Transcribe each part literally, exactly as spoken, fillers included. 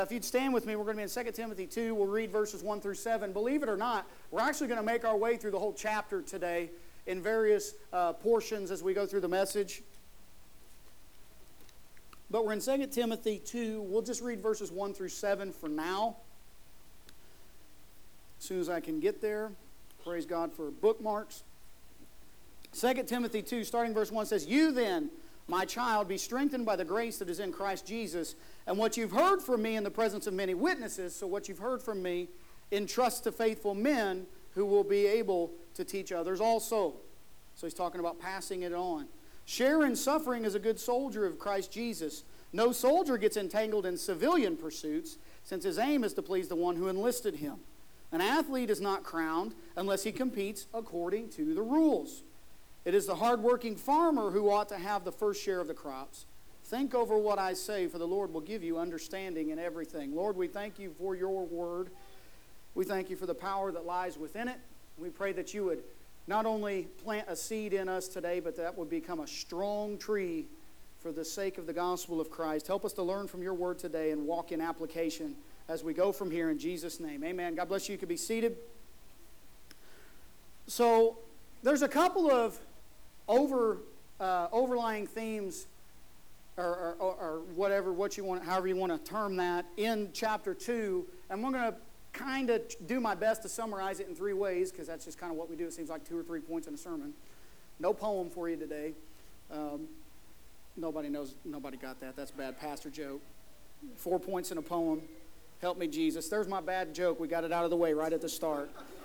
If you'd stand with me, we're going to be in Second Timothy two. We'll read verses one through seven. Believe it or not, we're actually going to make our way through the whole chapter today in various uh, portions as we go through the message. But we're in Second Timothy two. We'll just read verses one through seven for now. As soon as I can get there. Praise God for bookmarks. Second Timothy two, starting verse one, says, "You then, my child, be strengthened by the grace that is in Christ Jesus, and what you've heard from me in the presence of many witnesses," so what you've heard from me, "entrust to faithful men who will be able to teach others also." So he's talking about passing it on. "Share in suffering as a good soldier of Christ Jesus. No soldier gets entangled in civilian pursuits, since his aim is to please the one who enlisted him. An athlete is not crowned unless he competes according to the rules. It is the hard-working farmer who ought to have the first share of the crops. Think over what I say, for the Lord will give you understanding in everything." Lord, we thank you for your word. We thank you for the power that lies within it. We pray that you would not only plant a seed in us today, but that would become a strong tree for the sake of the gospel of Christ. Help us to learn from your word today and walk in application as we go from here in Jesus' name. Amen. God bless you. You can be seated. So there's a couple of over uh, overlying themes Or, or, or whatever, what you want, however you want to term that, in chapter two. And we're going to kind of do my best to summarize it in three ways, because that's just kind of what we do. It seems like two or three points in a sermon. No poem for you today. Um, nobody knows, nobody got that. That's a bad pastor joke. Four points in a poem. Help me, Jesus. There's my bad joke. We got it out of the way right at the start.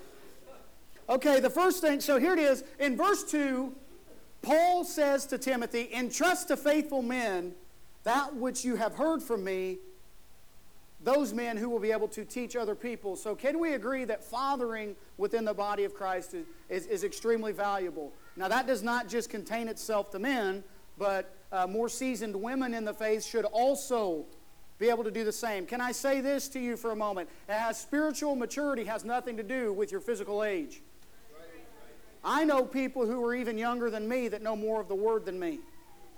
Okay, the first thing, so here it is. In verse two, Paul says to Timothy, "Entrust to faithful men that which you have heard from me, those men who will be able to teach other people." So can we agree that fathering within the body of Christ is, is, is extremely valuable? Now that does not just contain itself to men, but uh, more seasoned women in the faith should also be able to do the same. Can I say this to you for a moment? As spiritual maturity has nothing to do with your physical age. I know people who are even younger than me that know more of the Word than me.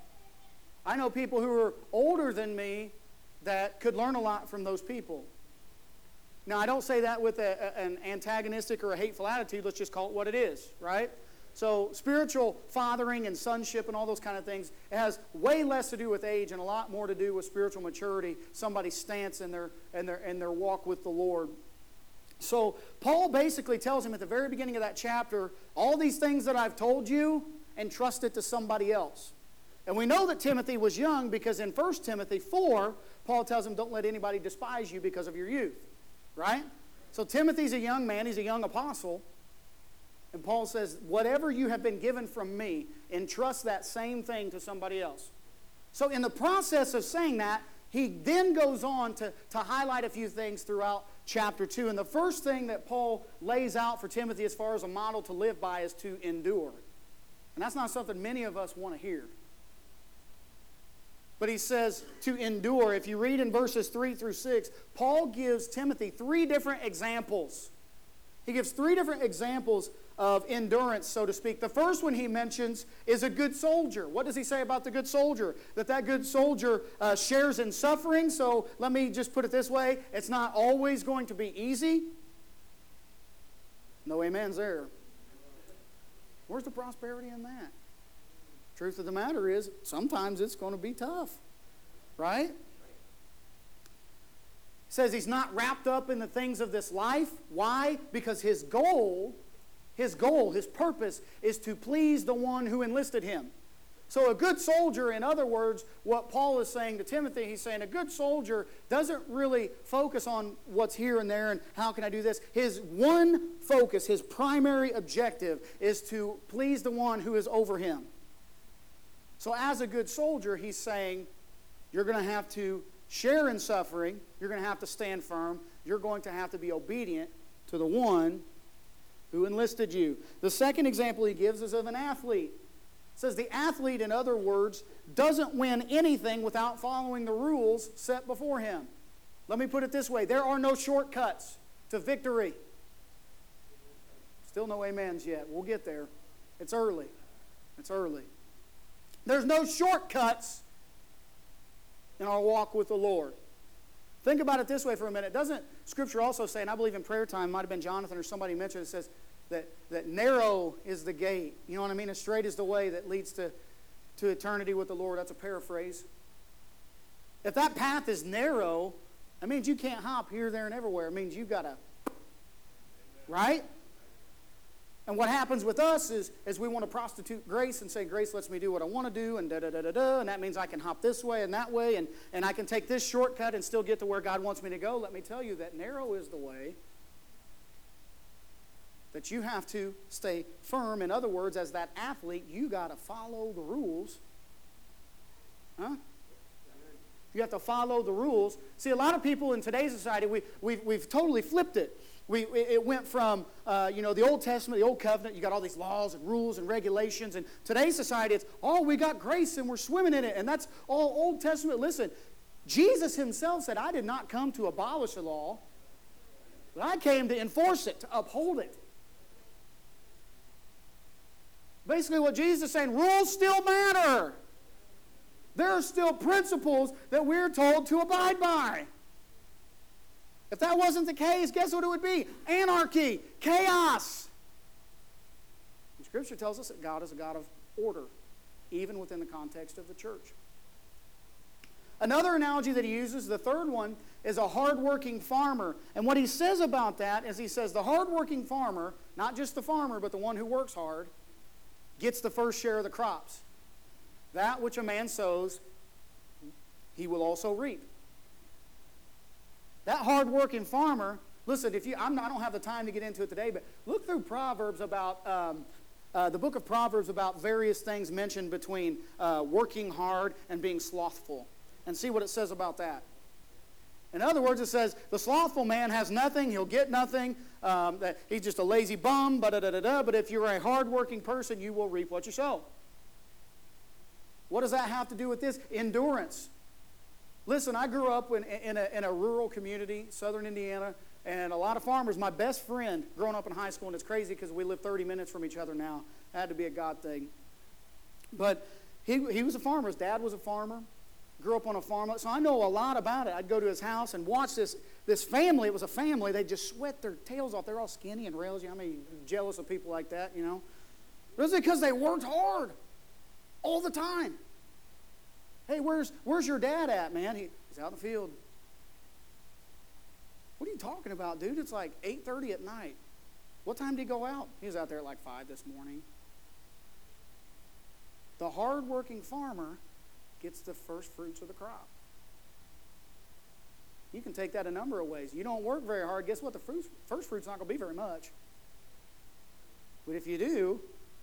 I know people who are older than me that could learn a lot from those people. Now, I don't say that with a, a, an antagonistic or a hateful attitude. Let's just call it what it is, right? So spiritual fathering and sonship and all those kind of things, it has way less to do with age and a lot more to do with spiritual maturity, somebody's stance in their, in their, in their walk with the Lord. So Paul basically tells him at the very beginning of that chapter, all these things that I've told you, entrust it to somebody else. And we know that Timothy was young because in First Timothy four, Paul tells him, don't let anybody despise you because of your youth. Right? So Timothy's a young man. He's a young apostle. And Paul says, whatever you have been given from me, entrust that same thing to somebody else. So in the process of saying that, he then goes on to, to highlight a few things throughout chapter two. And the first thing that Paul lays out for Timothy as far as a model to live by is to endure. And that's not something many of us want to hear. But he says to endure. If you read in verses three through six, Paul gives Timothy three different examples. He gives three different examples of endurance, so to speak. The first one he mentions is a good soldier. What does he say about the good soldier? That that good soldier uh, shares in suffering. So let me just put it this way. It's not always going to be easy. No amens there. Where's the prosperity in that? Truth of the matter is, sometimes it's going to be tough. Right? He says he's not wrapped up in the things of this life. Why? Because his goal, his goal, his purpose is to please the one who enlisted him. So a good soldier, in other words, what Paul is saying to Timothy, he's saying a good soldier doesn't really focus on what's here and there and how can I do this. His one focus, his primary objective is to please the one who is over him. So as a good soldier, he's saying you're going to have to share in suffering. You're going to have to stand firm. You're going to have to be obedient to the one who enlisted you. The second example he gives is of an athlete. It says the athlete, in other words, doesn't win anything without following the rules set before him. Let me put it this way. There are no shortcuts to victory. Still no amens yet. We'll get there. It's early. It's early. There's no shortcuts in our walk with the Lord. Think about it this way for a minute. Doesn't Scripture also say, and I believe in prayer time, might have been Jonathan or somebody mentioned, it says that, that narrow is the gate. You know what I mean? And straight is the way that leads to, to eternity with the Lord. That's a paraphrase. If that path is narrow, that means you can't hop here, there, and everywhere. It means you've got to, right? And what happens with us is, is we want to prostitute grace and say, grace lets me do what I want to do, and da-da-da-da-da, and that means I can hop this way and that way, and, and I can take this shortcut and still get to where God wants me to go. Let me tell you that narrow is the way, that you have to stay firm. In other words, as that athlete, you got to follow the rules. Huh? You have to follow the rules. See, a lot of people in today's society, we, we've, we've totally flipped it. We, it went from, uh, you know, the Old Testament, the Old Covenant, you got all these laws and rules and regulations. And today's society, it's, oh, we got grace and we're swimming in it. And that's all Old Testament. Listen, Jesus himself said, I did not come to abolish the law, but I came to enforce it, to uphold it. Basically what Jesus is saying, rules still matter. There are still principles that we're told to abide by. If that wasn't the case, guess what it would be? Anarchy, chaos. And Scripture tells us that God is a God of order, even within the context of the church. Another analogy that he uses, the third one, is a hardworking farmer. And what he says about that is he says the hardworking farmer, not just the farmer, but the one who works hard, gets the first share of the crops. That which a man sows, he will also reap. That hard-working farmer, listen, if you, I'm not, I don't have the time to get into it today, but look through Proverbs about, um, uh, the book of Proverbs about various things mentioned between uh, working hard and being slothful, and see what it says about that. In other words, it says, the slothful man has nothing, he'll get nothing, um, that he's just a lazy bum, da-da-da-da-da, but if you're a hard-working person, you will reap what you sow. What does that have to do with this? Endurance. Listen, I grew up in, in, a, in a rural community, southern Indiana, and a lot of farmers. My best friend growing up in high school, and it's crazy because we live thirty minutes from each other now. It had to be a God thing. But he, he was a farmer. His dad was a farmer. Grew up on a farm. So I know a lot about it. I'd go to his house and watch this, this family. It was a family. They'd just sweat their tails off. They're all skinny and rails. I mean, jealous of people like that, you know. It was because they worked hard all the time. Hey, where's where's your dad at, man? He, he's out in the field. What are you talking about, dude? It's like eight thirty at night. What time did he go out? He was out there at like five this morning. The hardworking farmer gets the first fruits of the crop. You can take that a number of ways. You don't work very hard, guess what? The fruits, first fruit's not going to be very much. But if you do,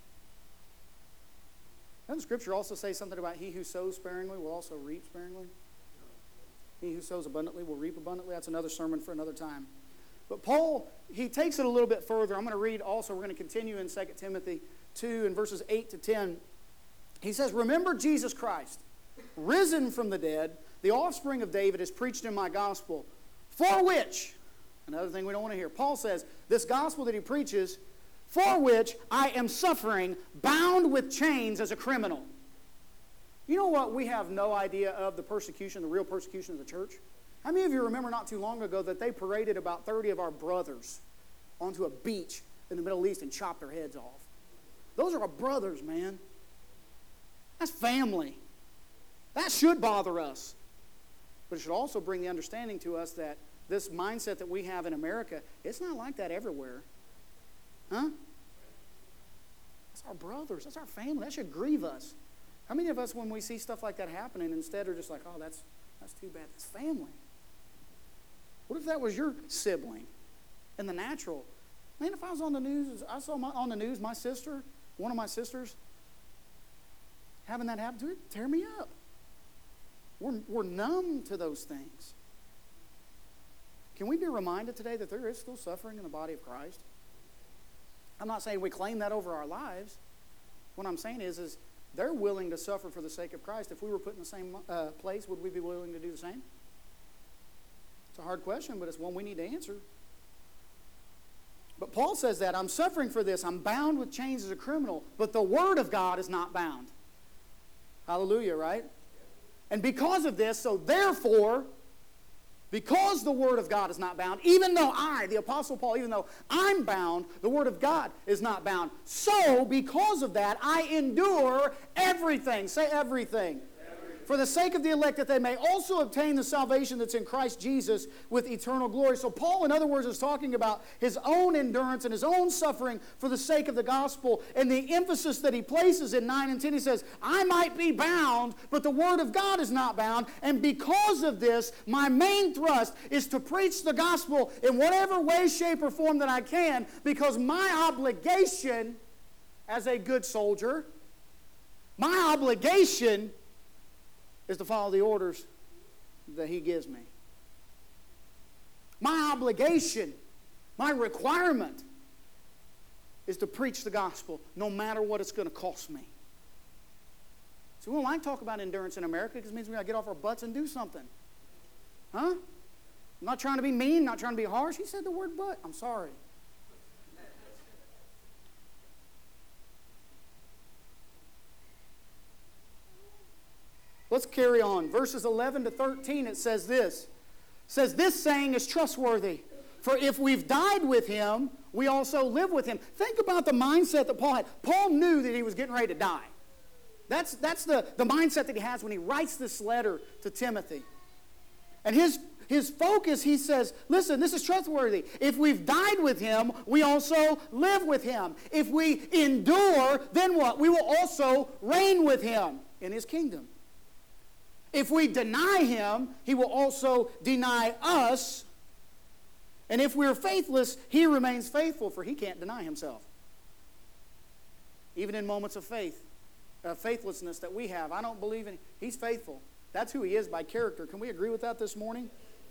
doesn't Scripture also say something about he who sows sparingly will also reap sparingly? He who sows abundantly will reap abundantly. That's another sermon for another time. But Paul, he takes it a little bit further. I'm going to read also, we're going to continue in Second Timothy two and verses eight to ten. He says, remember Jesus Christ, risen from the dead, the offspring of David, is preached in my gospel, for which, another thing we don't want to hear, Paul says, this gospel that he preaches, for which I am suffering, bound with chains as a criminal. You know what we have no idea of, the persecution, the real persecution of the church? How many of you remember not too long ago that they paraded about thirty of our brothers onto a beach in the Middle East and chopped their heads off? Those are our brothers, man. That's family. That should bother us. But it should also bring the understanding to us that this mindset that we have in America, it's not like that everywhere. Huh? That's our brothers. That's our family. That should grieve us. How many of us, when we see stuff like that happening, instead are just like, oh, that's that's too bad. That's family. What if that was your sibling in the natural? Man, if I was on the news, I saw my, on the news my sister, one of my sisters, having that happen to her, tear me up. We're, we're numb to those things. Can we be reminded today that there is still suffering in the body of Christ? I'm not saying we claim that over our lives. What I'm saying is, is they're willing to suffer for the sake of Christ. If we were put in the same uh, place, would we be willing to do the same? It's a hard question, but it's one we need to answer. But Paul says that, I'm suffering for this. I'm bound with chains as a criminal, but the Word of God is not bound. Hallelujah, right? And because of this, so therefore, Because the Word of God is not bound, even though I, the Apostle Paul, even though I'm bound, the Word of God is not bound. So, because of that, I endure everything. Say everything. For the sake of the elect, that they may also obtain the salvation that's in Christ Jesus with eternal glory. So Paul, in other words, is talking about his own endurance and his own suffering for the sake of the gospel. And the emphasis that he places in nine and ten, he says, I might be bound, but the Word of God is not bound. And because of this, my main thrust is to preach the gospel in whatever way, shape, or form that I can, because my obligation as a good soldier, my obligation is to follow the orders that he gives me. My obligation, my requirement is to preach the gospel no matter what it's going to cost me. So we don't like to talk about endurance in America because it means we got to get off our butts and do something. Huh? I'm not trying to be mean, not trying to be harsh. He said the word but. I'm sorry. Let's carry on. Verses eleven to thirteen, it says this. It says, this saying is trustworthy. For if we've died with him, we also live with him. Think about the mindset that Paul had. Paul knew that he was getting ready to die. That's, that's the, the mindset that he has when he writes this letter to Timothy. And his, his focus, he says, listen, this is trustworthy. If we've died with him, we also live with him. If we endure, then what? We will also reign with him in his kingdom. If we deny him, he will also deny us. And if we're faithless, he remains faithful, for he can't deny himself. Even in moments of faith, uh, faithlessness that we have, I don't believe in, he's faithful. That's who he is by character. Can we agree with that this morning?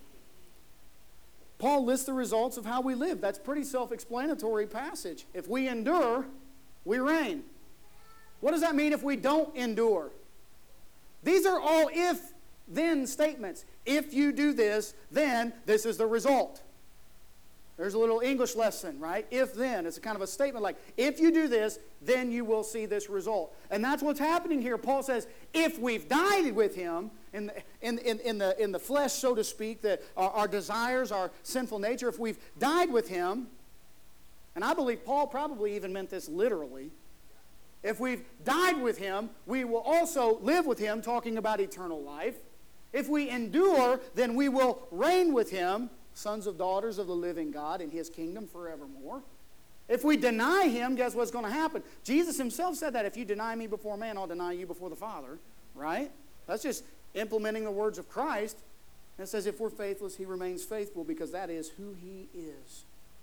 Paul lists the results of how we live. That's a pretty self-explanatory passage. If we endure, we reign. What does that mean if we don't endure? These are all if-then statements. If you do this, then this is the result. There's a little English lesson, right? If-then. It's a kind of a statement like, if you do this, then you will see this result. And that's what's happening here. Paul says, if we've died with him, in the, in, in, in the, in the flesh, so to speak, that our, our desires, our sinful nature, if we've died with him, and I believe Paul probably even meant this literally, if we've died with him, we will also live with him, talking about eternal life. If we endure, then we will reign with him, sons of daughters of the living God, in his kingdom forevermore. If we deny him, guess what's going to happen? Jesus himself said that, if you deny me before man, I'll deny you before the Father. Right? That's just implementing the words of Christ. And it says if we're faithless, he remains faithful, because that is who he is.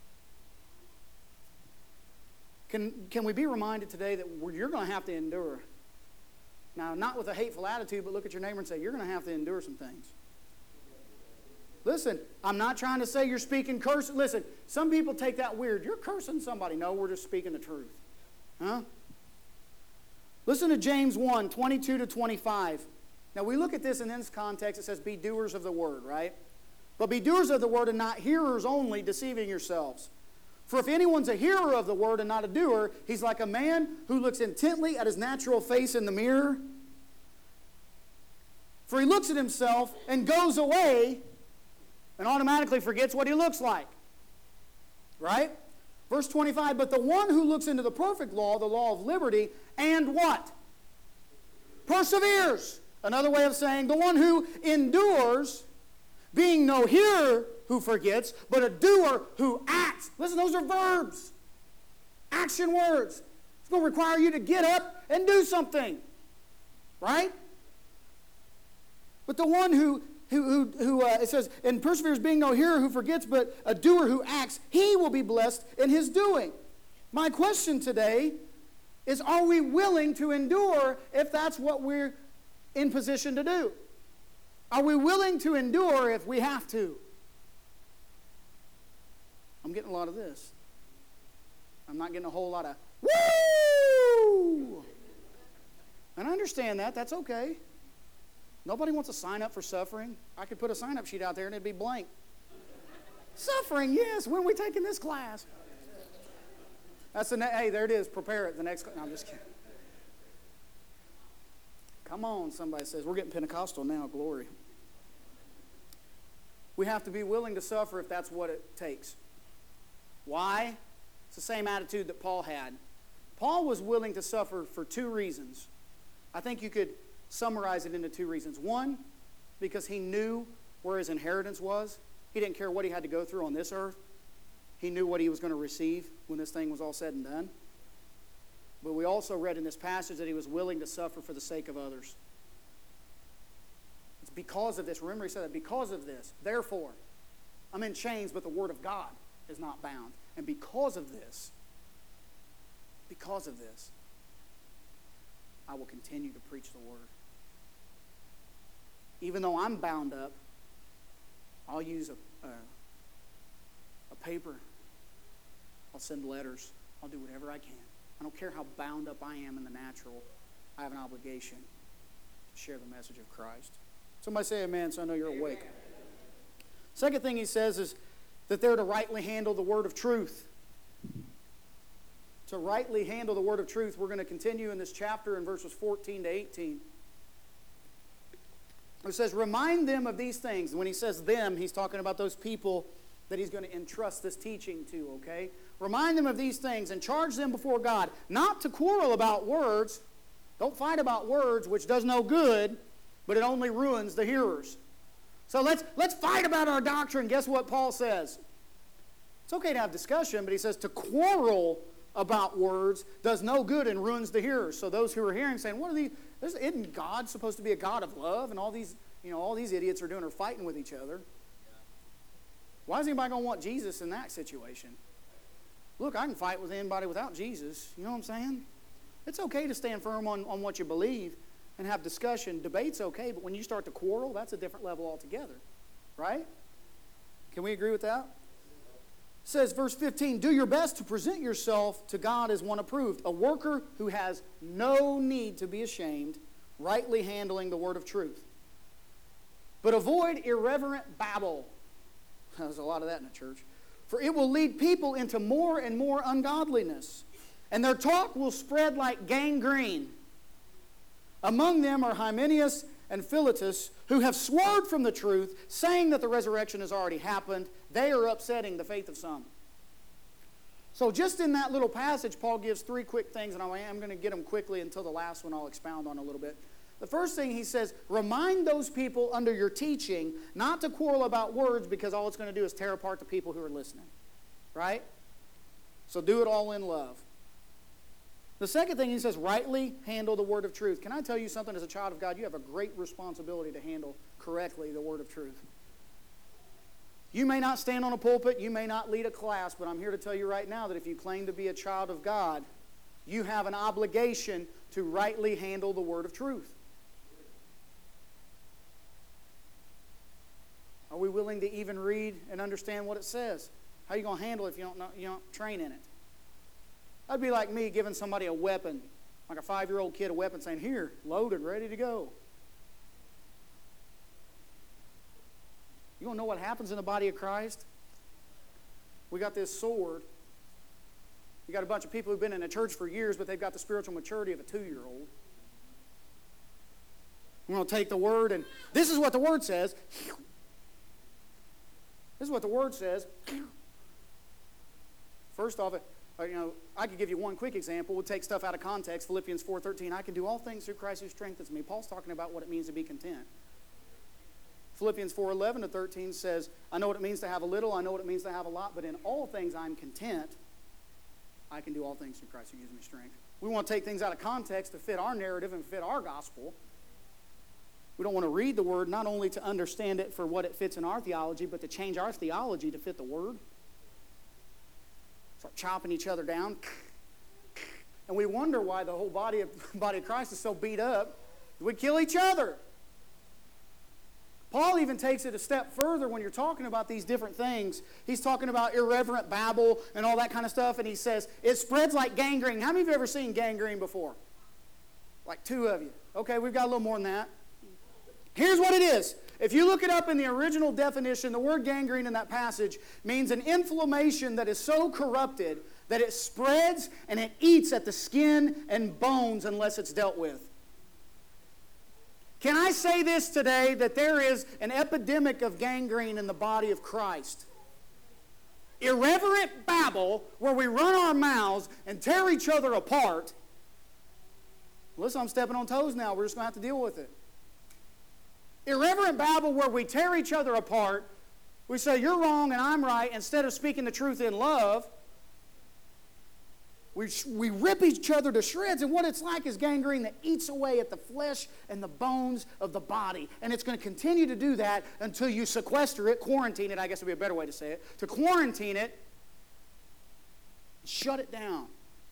Can, can we be reminded today that you're going to have to endure? Now, not with a hateful attitude, but look at your neighbor and say, you're going to have to endure some things. Listen, I'm not trying to say you're speaking curse. Listen, some people take that weird. You're cursing somebody. No, we're just speaking the truth. Huh? Listen to James one, twenty-two to twenty-five. Now, we look at this in this context. It says, be doers of the word, right? But be doers of the word and not hearers only, deceiving yourselves. For if anyone's a hearer of the word and not a doer, he's like a man who looks intently at his natural face in the mirror. For he looks at himself and goes away and automatically forgets what he looks like. Right? Verse twenty-five, but the one who looks into the perfect law, the law of liberty, and what? Perseveres. Another way of saying, the one who endures, being no hearer who forgets, but a doer who acts. Listen, those are verbs. Action words. It's going to require you to get up and do something. Right? But the one who, who, who, who uh, it says, and perseveres being no hearer who forgets, but a doer who acts, he will be blessed in his doing. My question today is, are we willing to endure if that's what we're in position to do? Are we willing to endure if we have to? I'm getting a lot of this. I'm not getting a whole lot of woo! And I understand that. That's okay. Nobody wants to sign up for suffering. I could put a sign-up sheet out there and it'd be blank. Suffering, yes. When are we taking this class? That's the ne- hey, there it is. Prepare it. The next. No, I'm just kidding. Come on, somebody says we're getting Pentecostal now. Glory. We have to be willing to suffer if that's what it takes. Why? It's the same attitude that Paul had. Paul was willing to suffer for two reasons. I think you could summarize it into two reasons. One, because he knew where his inheritance was. He didn't care what he had to go through on this earth. He knew what he was going to receive when this thing was all said and done. But we also read in this passage that he was willing to suffer for the sake of others. It's because of this. Remember he said that, because of this. Therefore, I'm in chains, but the word of God is not bound. And because of this, because of this, I will continue to preach the word. Even though I'm bound up, I'll use a, a, a paper. I'll send letters. I'll do whatever I can. I don't care how bound up I am in the natural. I have an obligation to share the message of Christ. Somebody say amen so I know you're awake. Amen. Second thing he says is that they're to rightly handle the word of truth. To rightly handle the word of truth, we're going to continue in this chapter in verses fourteen to eighteen. It says, remind them of these things. And when he says them, he's talking about those people that he's going to entrust this teaching to, okay? Remind them of these things and charge them before God, not to quarrel about words. Don't fight about words, which does no good, but it only ruins the hearers. So let's, let's fight about our doctrine. Guess what Paul says? It's okay to have discussion, but he says to quarrel about words does no good and ruins the hearers. So those who are hearing saying, what are these? Isn't God supposed to be a God of love? And all these, you know, all these idiots are doing are fighting with each other. Why is anybody going to want Jesus in that situation? Look, I can fight with anybody without Jesus. You know what I'm saying? It's okay to stand firm on, on what you believe and have discussion. Debate's okay, but when you start to quarrel, that's a different level altogether. Right? Can we agree with that? It says, verse fifteen, do your best to present yourself to God as one approved, a worker who has no need to be ashamed, rightly handling the word of truth. But avoid irreverent babble. There's a lot of that in the church. For it will lead people into more and more ungodliness, and their talk will spread like gangrene. Among them are Hymenaeus and Philetus, who have swerved from the truth, saying that the resurrection has already happened. They are upsetting the faith of some. So just in that little passage, Paul gives three quick things, and I am going to get them quickly until the last one I'll expound on a little bit. The first thing he says, remind those people under your teaching not to quarrel about words, because all it's going to do is tear apart the people who are listening. Right? So do it all in love. The second thing he says, rightly handle the word of truth. Can I tell you something? As a child of God, you have a great responsibility to handle correctly the word of truth. You may not stand on a pulpit, you may not lead a class, but I'm here to tell you right now that if you claim to be a child of God, you have an obligation to rightly handle the word of truth. Are we willing to even read and understand what it says? How are you going to handle it if you don't know, you don't train in it? That'd be like me giving somebody a weapon, like a five-year-old kid a weapon, saying, here, loaded, ready to go. You want to know what happens in the body of Christ? We got this sword. You got a bunch of people who've been in a church for years, but they've got the spiritual maturity of a two-year-old. We're going to take the word, and this is what the word says. This is what the word says. First off, you know, I could give you one quick example. We'll take stuff out of context. Philippians four thirteen, I can do all things through Christ who strengthens me. Paul's talking about what it means to be content. Philippians four eleven to thirteen says, I know what it means to have a little, I know what it means to have a lot, but in all things I'm content. I can do all things through Christ who gives me strength. We want to take things out of context to fit our narrative and fit our gospel. We don't want to read the word not only to understand it for what it fits in our theology, but to change our theology to fit the word. Start chopping each other down. And we wonder why the whole body of, body of Christ is so beat up. We kill each other. Paul even takes it a step further when you're talking about these different things. He's talking about irreverent babble and all that kind of stuff, and he says, it spreads like gangrene. How many of you have ever seen gangrene before? Like two of you. Okay, we've got a little more than that. Here's what it is. If you look it up in the original definition, the word gangrene in that passage means an inflammation that is so corrupted that it spreads and it eats at the skin and bones unless it's dealt with. Can I say this today, that there is an epidemic of gangrene in the body of Christ? Irreverent babble where we run our mouths and tear each other apart. Listen, I'm stepping on toes now. We're just going to have to deal with it. Irreverent babble where we tear each other apart. We say, you're wrong and I'm right, instead of speaking the truth in love. We, we rip each other to shreds, and what it's like is gangrene that eats away at the flesh and the bones of the body. And it's going to continue to do that until you sequester it, quarantine it, I guess would be a better way to say it, to quarantine it, shut it down.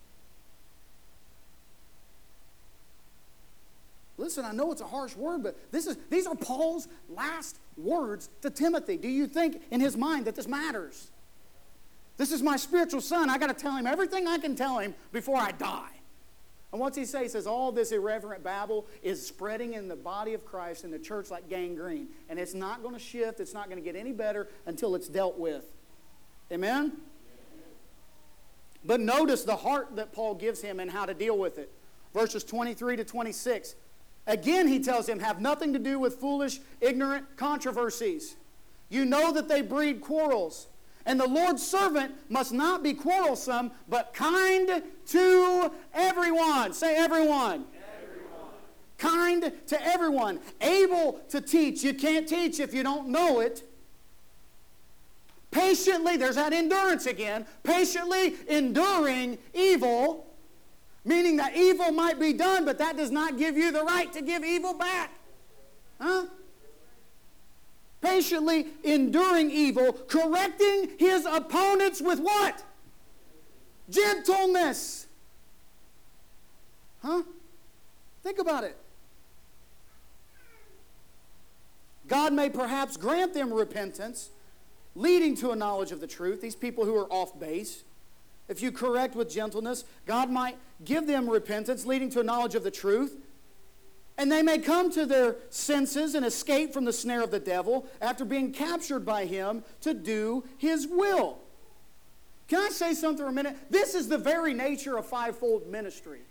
Listen, I know it's a harsh word, but this is these are Paul's last words to Timothy. Do you think in his mind that this matters? This is my spiritual son. I got to tell him everything I can tell him before I die. And what's he say? He says, all this irreverent babble is spreading in the body of Christ in the church like gangrene. And it's not going to shift. It's not going to get any better until it's dealt with. Amen? Amen? But notice the heart that Paul gives him and how to deal with it. Verses twenty-three to twenty-six. Again, he tells him, have nothing to do with foolish, ignorant controversies. You know that they breed quarrels. And the Lord's servant must not be quarrelsome, but kind to everyone. Say everyone. Everyone. Kind to everyone. Able to teach. You can't teach if you don't know it. Patiently, there's that endurance again. Patiently enduring evil. Meaning that evil might be done, but that does not give you the right to give evil back. Huh? Patiently enduring evil, correcting his opponents with what? Gentleness. Huh? Think about it. God may perhaps grant them repentance, leading to a knowledge of the truth, these people who are off base. If you correct with gentleness, God might give them repentance, leading to a knowledge of the truth. And they may come to their senses and escape from the snare of the devil after being captured by him to do his will. Can I say something for a minute? This is the very nature of fivefold ministry.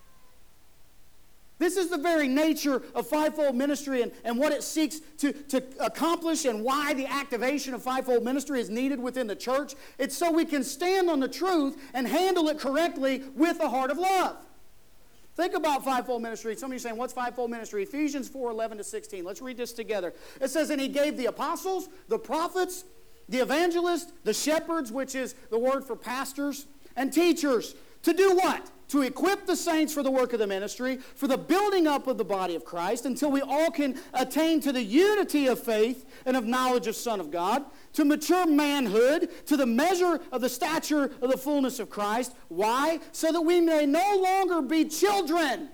This is the very nature of fivefold ministry and, and what it seeks to, to accomplish and why the activation of fivefold ministry is needed within the church. It's so we can stand on the truth and handle it correctly with a heart of love. Think about fivefold ministry. Some of you are saying, what's fivefold ministry? Ephesians four, eleven to sixteen. Let's read this together. It says, and he gave the apostles, the prophets, the evangelists, the shepherds, which is the word for pastors, and teachers. To do what? To equip the saints for the work of the ministry, for the building up of the body of Christ, until we all can attain to the unity of faith and of knowledge of Son of God, to mature manhood, to the measure of the stature of the fullness of Christ. Why? So that we may no longer be children,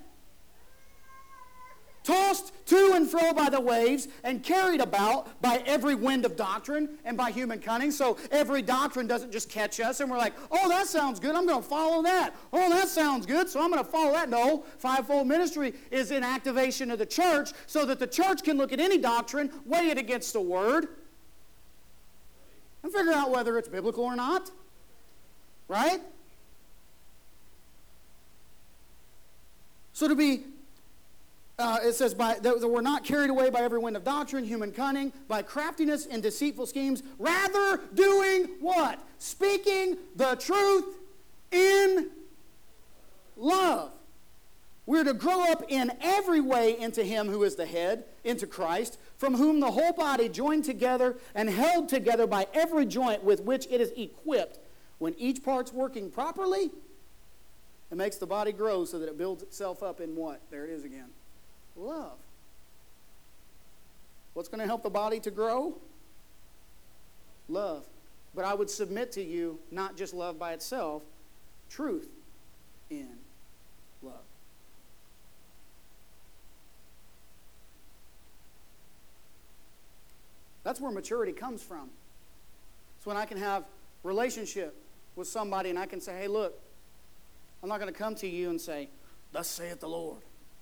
tossed to and fro by the waves and carried about by every wind of doctrine and by human cunning. So every doctrine doesn't just catch us and we're like, oh, that sounds good, I'm going to follow that. Oh, that sounds good, so I'm going to follow that. No, fivefold ministry is in activation of the church so that the church can look at any doctrine, weigh it against the Word, and figure out whether it's biblical or not. Right? So to be Uh, it says, by, that we're not carried away by every wind of doctrine, human cunning, by craftiness and deceitful schemes, rather doing what? Speaking the truth in love. We're to grow up in every way into him who is the head, into Christ, from whom the whole body joined together and held together by every joint with which it is equipped. When each part's working properly, it makes the body grow so that it builds itself up in what? There it is again. Love. What's going to help the body to grow? Love. But I would submit to you, not just love by itself, truth in love. That's where maturity comes from. It's when I can have relationship with somebody and I can say, hey, look, I'm not going to come to you and say, thus saith the Lord.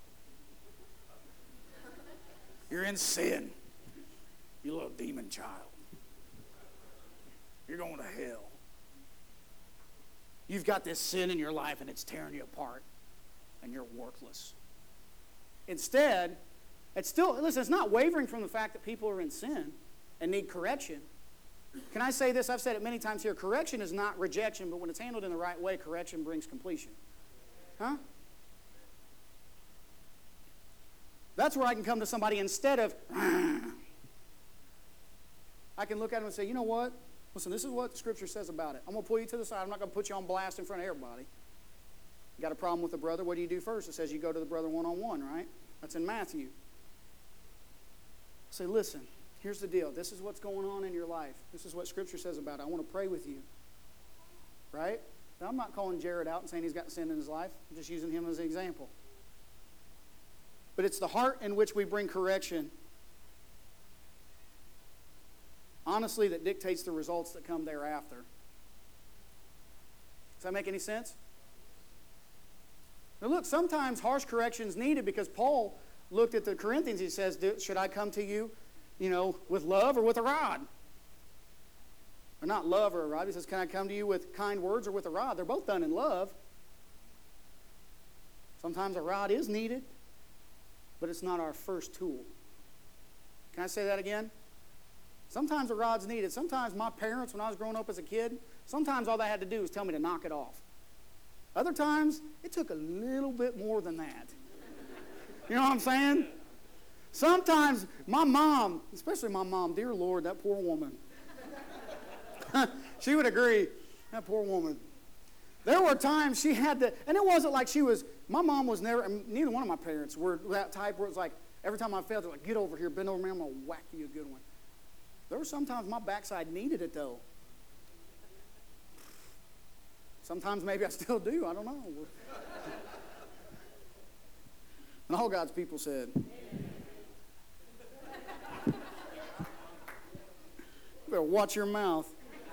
You're in sin. You little demon child. You're going to hell. You've got this sin in your life and it's tearing you apart and you're worthless. Instead, It's still, listen, it's not wavering from the fact that people are in sin and need correction. Can I say this? I've said it many times here. Correction is not rejection, but when it's handled in the right way, correction brings completion. Huh? That's where I can come to somebody instead of, I can look at them and say, you know what? Listen, this is what the Scripture says about it. I'm going to pull you to the side. I'm not going to put you on blast in front of everybody. You got a problem with a brother, what do you do first? It says you go to the brother one-on-one, right? That's in Matthew. Say, listen, here's the deal. This is what's going on in your life. This is what Scripture says about it. I want to pray with you. Right? Now, I'm not calling Jared out and saying he's got sin in his life. I'm just using him as an example. But it's the heart in which we bring correction, honestly, that dictates the results that come thereafter. Does that make any sense? Now look, sometimes harsh correction is needed because Paul looked at the Corinthians. He says, should I come to you, you know, with love or with a rod? Or not love or a rod. He says, can I come to you with kind words or with a rod? They're both done in love. Sometimes a rod is needed, but it's not our first tool. Can I say that again? Sometimes a rod's needed. Sometimes my parents, when I was growing up as a kid, sometimes all they had to do was tell me to knock it off. Other times, it took a little bit more than that. You know what I'm saying? Sometimes my mom, especially my mom, dear Lord, that poor woman. She would agree. That poor woman. There were times she had to, and it wasn't like she was, my mom was never, neither one of my parents were that type where it was like, every time I failed, they're like, get over here, bend over me, I'm going to whack you a good one. There were sometimes my backside needed it, though. Sometimes maybe I still do. I don't know. And all God's people said. You better watch your mouth.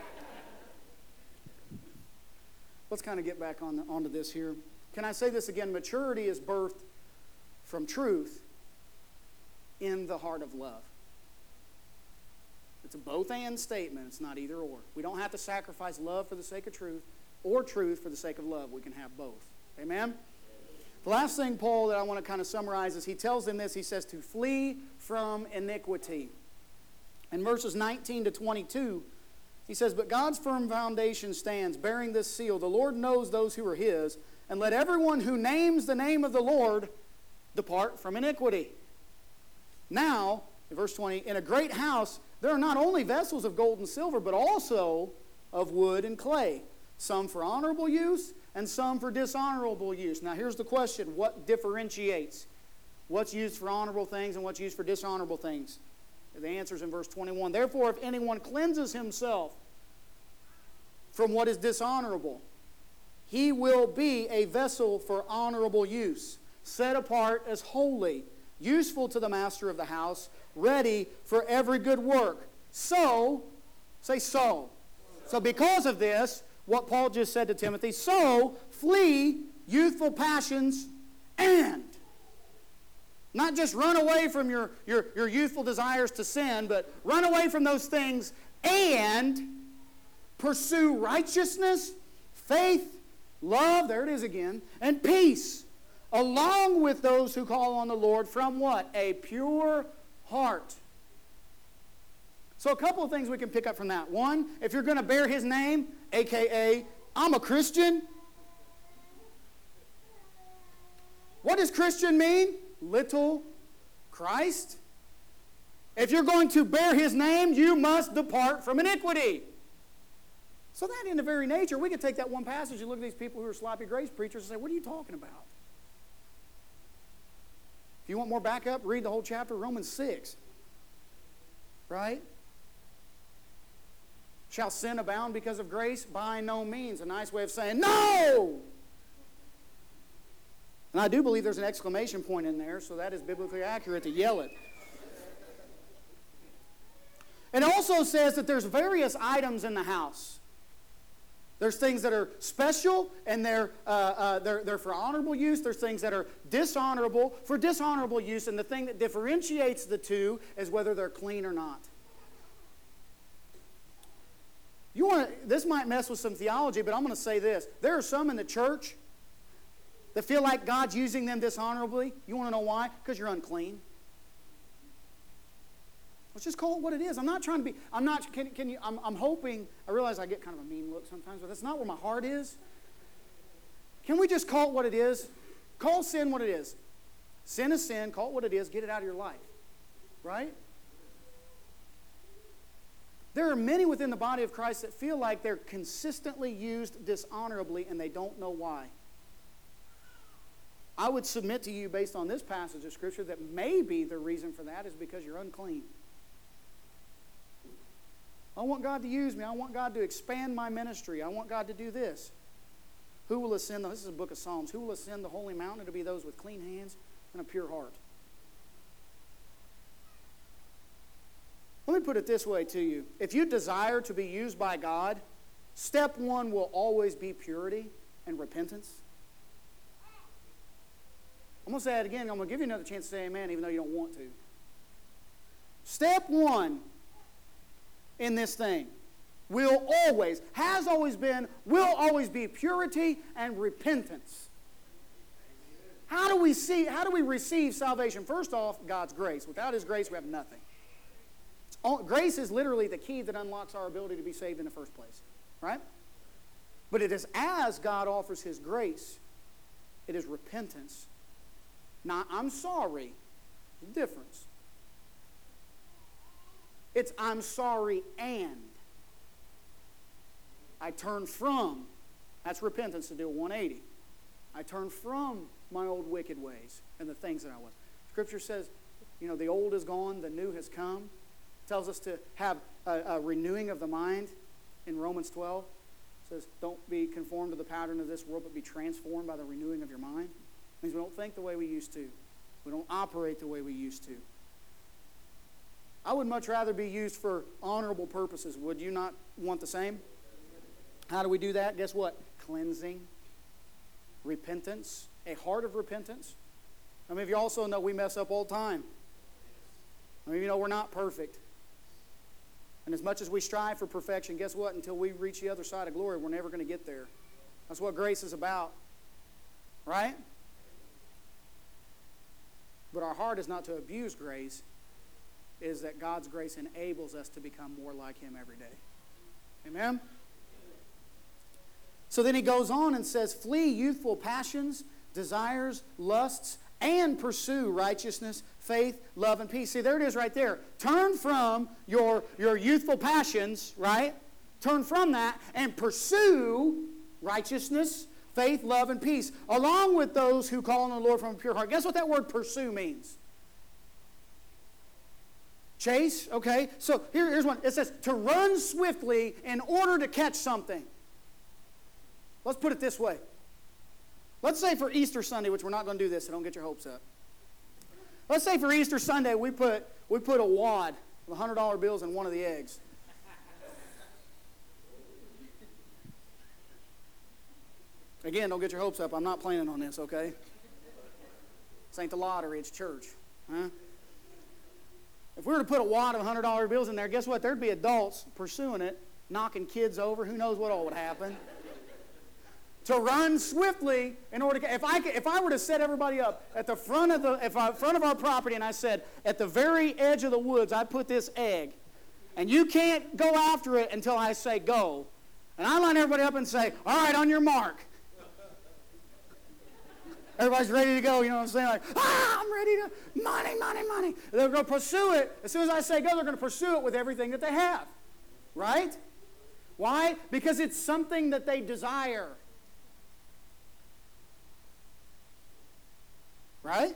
Let's kind of get back on the, onto this here. Can I say this again? Maturity is birthed from truth in the heart of love. It's a both and statement. It's not either or. We don't have to sacrifice love for the sake of truth or truth for the sake of love. We can have both. Amen? The last thing, Paul, that I want to kind of summarize is he tells them this. He says to flee from iniquity. In verses nineteen to twenty-two, he says, but God's firm foundation stands, bearing this seal. The Lord knows those who are his, and let everyone who names the name of the Lord depart from iniquity. Now, in verse twenty, in a great house there are not only vessels of gold and silver, but also of wood and clay, some for honorable use and some for dishonorable use. Now here's the question, what differentiates what's used for honorable things and what's used for dishonorable things? The answer is in verse twenty-one. Therefore, if anyone cleanses himself from what is dishonorable, he will be a vessel for honorable use, set apart as holy, useful to the master of the house, ready for every good work. So, say so. So because of this, what Paul just said to Timothy, so flee youthful passions and, not just run away from your, your, your youthful desires to sin, but run away from those things and pursue righteousness, faith, love, there it is again, and peace, along with those who call on the Lord from what? A pure heart. So a couple of things we can pick up from that. One, if you're going to bear his name, a k a I'm a Christian. What does Christian mean? Little Christ. If you're going to bear his name, you must depart from iniquity. So that in the very nature, we could take that one passage and look at these people who are sloppy grace preachers and say, what are you talking about? If you want more backup, read the whole chapter of Romans six. Right? Shall sin abound because of grace? By no means. A nice way of saying, no! And I do believe there's an exclamation point in there, so that is biblically accurate to yell it. It also says that there's various items in the house. There's things that are special and they're, uh, uh, they're, they're for honorable use. There's things that are dishonorable for dishonorable use. And the thing that differentiates the two is whether they're clean or not. You want to, this might mess with some theology, but I'm going to say this. There are some in the church that feel like God's using them dishonorably. You want to know why? Because you're unclean. Let's just call it what it is. I'm not trying to be, I'm not, can, can you, I'm, I'm hoping, I realize I get kind of a mean look sometimes, but that's not where my heart is. Can we just call it what it is? Call sin what it is. Sin is sin, call it what it is, get it out of your life. Right? There are many within the body of Christ that feel like they're consistently used dishonorably and they don't know why. I would submit to you based on this passage of Scripture that maybe the reason for that is because you're unclean. I want God to use me. I want God to expand my ministry. I want God to do this. Who will ascend? The, this is a book of Psalms. Who will ascend the holy mountain? It'll be those with clean hands and a pure heart. Let me put it this way to you. If you desire to be used by God, step one will always be purity and repentance. I'm going to say it again. I'm going to give you another chance to say amen, even though you don't want to. Step one in this thing will always, has always been, will always be purity and repentance. How do we see, how do we receive salvation? First off, God's grace. Without His grace, we have nothing. All, grace is literally the key that unlocks our ability to be saved in the first place. Right? But it is as God offers His grace, it is repentance. Now, I'm sorry. There's a difference. It's I'm sorry and. I turn from. That's repentance to do a one eighty. I turn from my old wicked ways and the things that I was. Scripture says, you know, the old is gone, the new has come. It tells us to have a, a renewing of the mind in Romans twelve. It says, don't be conformed to the pattern of this world, but be transformed by the renewing of your mind. It means we don't think the way we used to. We don't operate the way we used to. I would much rather be used for honorable purposes. Would you not want the same? How do we do that? Guess what? Cleansing, repentance, a heart of repentance. I mean, if you also know we mess up all the time. I mean, you know we're not perfect. And as much as we strive for perfection, guess what? Until we reach the other side of glory, we're never going to get there. That's what grace is about. Right? But our heart is not to abuse grace. It is that God's grace enables us to become more like Him every day. Amen? So then he goes on and says, flee youthful passions, desires, lusts, and pursue righteousness, faith, love, and peace. See, there it is right there. Turn from your, your youthful passions, right? Turn from that and pursue righteousness, faith, love, and peace, along with those who call on the Lord from a pure heart. Guess what that word pursue means? Chase, okay? So here, here's one. It says to run swiftly in order to catch something. Let's put it this way. Let's say for Easter Sunday, which we're not going to do this, so don't get your hopes up. Let's say for Easter Sunday, we put, we put a wad of one hundred dollar bills in one of the eggs. Again, don't get your hopes up. I'm not planning on this, okay? This ain't the lottery, it's church. Huh? If we were to put a wad of one hundred dollar bills in there, guess what? There'd be adults pursuing it, knocking kids over. Who knows what all would happen? To run swiftly in order to, if I, if I were to set everybody up at the front of, the, if I, front of our property and I said, at the very edge of the woods, I put this egg, and you can't go after it until I say go. And I line everybody up and say, all right, on your mark. Everybody's ready to go, you know what I'm saying? Like, ah, I'm ready to, money, money, money. They're going to pursue it. As soon as I say go, they're going to pursue it with everything that they have. Right? Why? Because it's something that they desire. Right?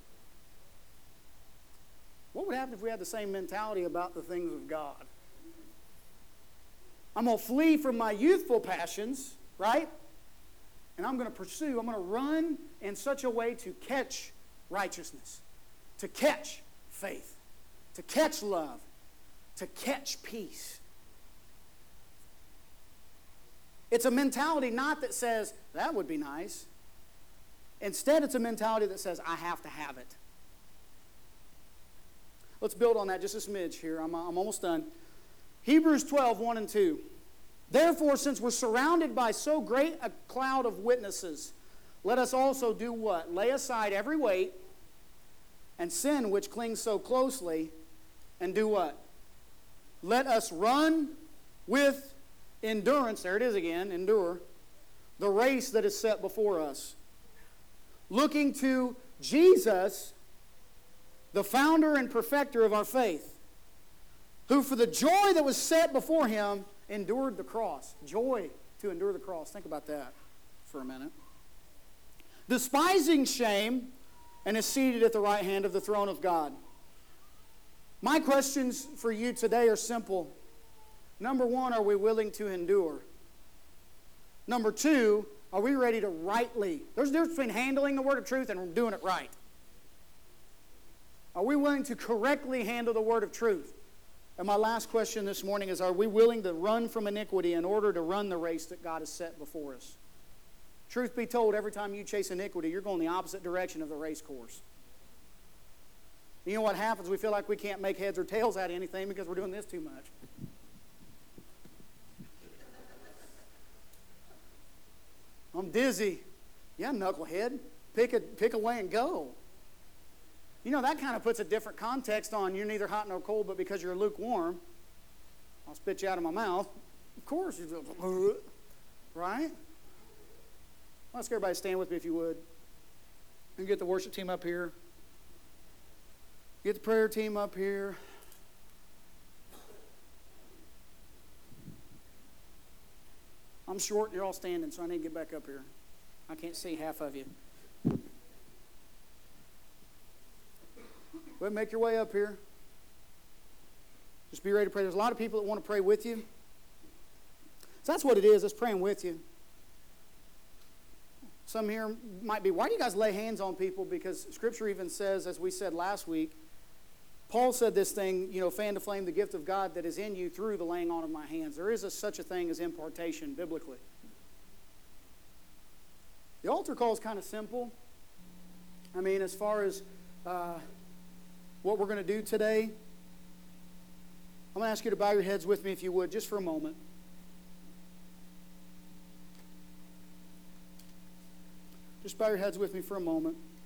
What would happen if we had the same mentality about the things of God? I'm going to flee from my youthful passions, right? And I'm going to pursue, I'm going to run in such a way to catch righteousness, to catch faith, to catch love, to catch peace. It's a mentality not that says, that would be nice. Instead, it's a mentality that says, I have to have it. Let's build on that just a smidge here. I'm, I'm almost done. Hebrews twelve, one and two. Therefore, since we're surrounded by so great a cloud of witnesses, let us also do what? Lay aside every weight and sin which clings so closely, and do what? Let us run with endurance, there it is again, endure, the race that is set before us. Looking to Jesus, the founder and perfecter of our faith, who for the joy that was set before him endured the cross. Joy to endure the cross. Think about that for a minute. Despising shame, and is seated at the right hand of the throne of God. My questions for you today are simple. Number one, are we willing to endure? Number two, are we ready to rightly? There's a difference between handling the word of truth and doing it right. Are we willing to correctly handle the word of truth? And my last question this morning is, are we willing to run from iniquity in order to run the race that God has set before us? Truth be told, every time you chase iniquity, you're going the opposite direction of the race course. You know what happens? We feel like we can't make heads or tails out of anything because we're doing this too much. I'm dizzy. Yeah, knucklehead. Pick a, pick away and go. You know, that kind of puts a different context on you're neither hot nor cold, but because you're lukewarm, I'll spit you out of my mouth. Of course. Right? Let's everybody stand with me if you would. And get the worship team up here. Get the prayer team up here. I'm short and you're all standing, so I need to get back up here. I can't see half of you. Go ahead and make your way up here. Just be ready to pray. There's a lot of people that want to pray with you. So that's what it is. It's praying with you. Some here might be, why do you guys lay hands on people? Because Scripture even says, as we said last week, Paul said this thing, you know, fan to flame the gift of God that is in you through the laying on of my hands. There is a, such a thing as impartation biblically. The altar call is kind of simple. I mean, as far as uh, what we're going to do today, I'm going to ask you to bow your heads with me if you would, just for a moment. Just bow your heads with me for a moment.